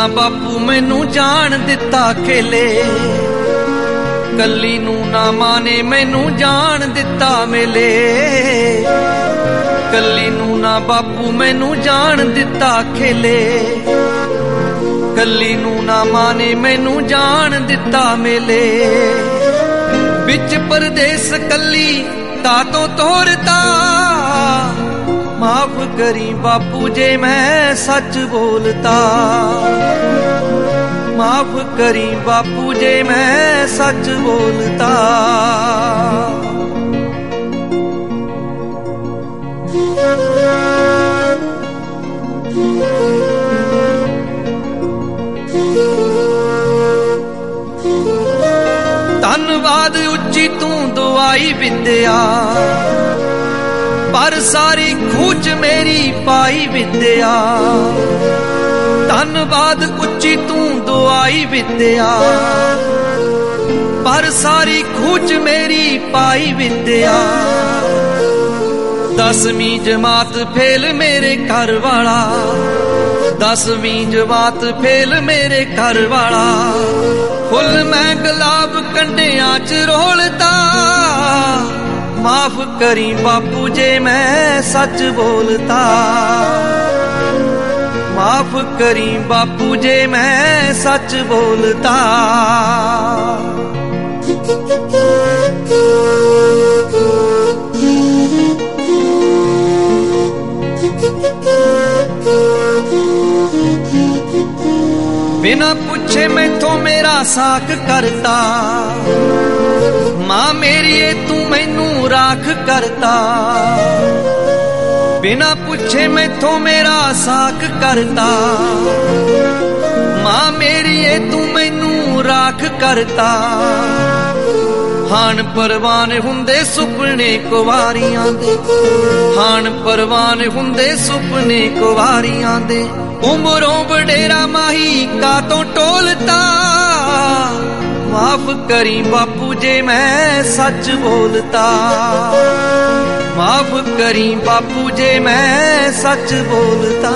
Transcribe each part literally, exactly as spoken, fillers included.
ਬਾਪੂ ਮੈਨੂੰ ਜਾਣ ਦਿੱਤਾ ਖੇਲੇ, ਕੱਲੀ ਨੂੰ ਨਾ ਮਾਨੇ ਮੈਨੂੰ ਜਾਣ ਦਿੱਤਾ ਮੇਲੇ। ਕੱਲੀ ਨੂੰ ਨਾ ਬਾਪੂ ਮੈਨੂੰ ਜਾਣ ਦਿੱਤਾ ਖੇਲੇ, ਕੱਲੀ ਨੂੰ ਨਾ ਮਾਨੇ ਮੈਨੂੰ ਜਾਣ ਦਿੱਤਾ ਮੇਲੇ। ਵਿੱਚ ਪਰਦੇਸ ਕੱਲੀ ਕਾਤੋਂ ਤੋਰਤਾ, माफ करी बापू जे मैं सच बोलता। माफ करी बापू जे मैं सच बोलता। धन्नवाद उच्ची तू दुआई विद्या, पर सारी खूच मेरी पाई विद्या। धन्नवाद उच्ची तू दुआई विद्या, पर सारी खूच मेरी पाई विद्या। दसवीं जमात फेल मेरे घर वाला, दसवीं जमात फेल मेरे घर वाला। फुल मैं गुलाब कंडियां च रोलता, माफ करी बापू जे मैं सच बोलता। माफ करी बापू जे मैं सच बोलता। बिना पूछे मैथों मेरा साक करता, मां मेरी तू मैनू राख करता। बिना पूछे मैथों मेरा साक करता, मां मेरी तू मैनू राख करता। हान परवान हुंदे सुपने कुवारियां दे, हान परवान हुंदे सुपने कुवारियां दे। उमरों बडेरा माही कातों टोलता, माफ करी बापू जे मैं सच बोलता। माफ करी बापू जे मैं सच बोलता।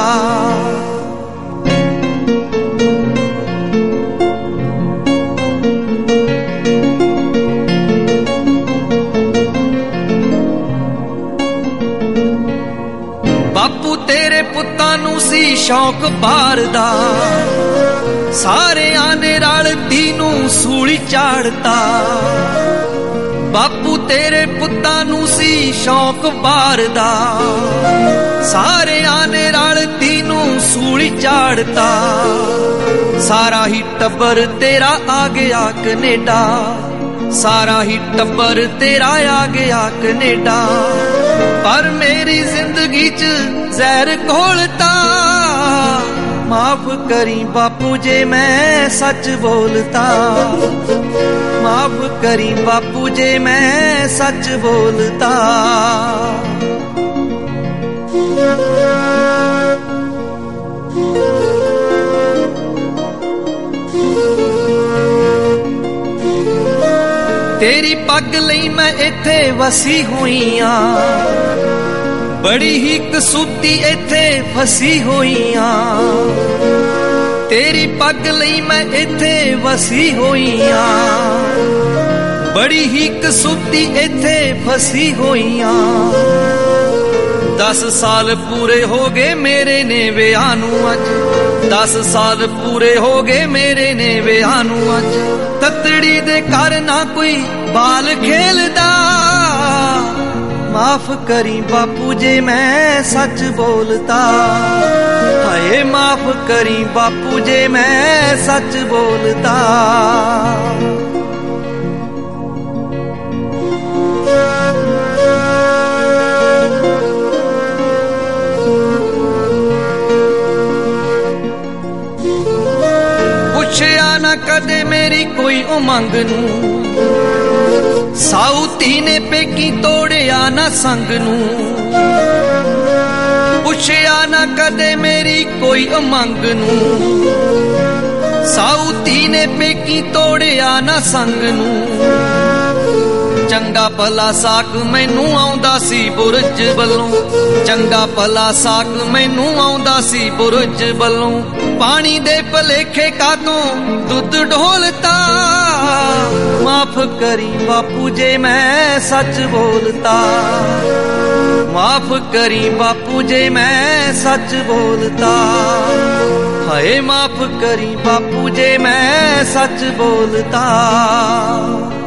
बापू तेरे पुत्तां नूं सी शौक बार दा, सारे आने रलदी नूं सूली चाड़ता। बापू तेरे पुत्तां नूं सी शौक बार दा, सारे आने रलदी नूं सूली चाड़ता। सारा ही टब्बर तेरा आ गया कनेडा, सारा ही टब्बर तेरा आ गया कनेडा। पर मेरी जिंदगी च जहर घोलता, माफ करी बापू जे मैं सच बोलता। माफ करी बापू जे मैं सच बोलता। तेरी पग लई मैं इत्थे वसी हुई हां, बड़ी ही कसूती इत्थे फसी हुई हां। तेरी पग लई मैं इत्थे वसी हुई हां, बड़ी ही कसूती इत्थे फसी हुई हां। दस साल पूरे हो गए मेरे ने विआह नूं अज, दस साल पूरे हो गए मेरे ने विआह नूं अज। ततड़ी दे घर ना कोई बाल खेलदा, माफ करी बापू जे मैं सच बोलता। हाय माफ करी बापू जे मैं सच बोलता। पुछया ना कदे मेरी कोई उमंग नूं, साउती ने पेकी तोड़िया ना संग नूं। पुछया ना कदे मेरी कोई उमंग नूं, साउती ने पेकी तोड़िया ना संग नूं। ਚੰਗਾ ਭਲਾ ਸਾਕ ਮੈਨੂੰ ਆਉਂਦਾ ਸੀ ਬੁਰਜ ਵੱਲੋਂ, ਚੰਗਾ ਭਲਾ ਸਾਕ ਮੈਨੂੰ ਆਉਂਦਾ ਸੀ ਬੁਰਜ ਵੱਲੋਂ। ਪਾਣੀ ਦੇ ਭਲੇਖੇ ਕਾਤੋਂ ਦੁੱਧ ਢੋਲਤਾ, ਮਾਫ ਕਰੀ ਬਾਪੂ ਜੇ ਮੈਂ ਸੱਚ ਬੋਲਤਾ, ਮਾਫ ਕਰੀ ਬਾਪੂ ਜੇ ਮੈਂ ਸੱਚ ਬੋਲਤਾ। ਹਾਏ ਮਾਫ ਕਰੀ ਬਾਪੂ ਜੇ ਮੈਂ ਸੱਚ ਬੋਲਤਾ।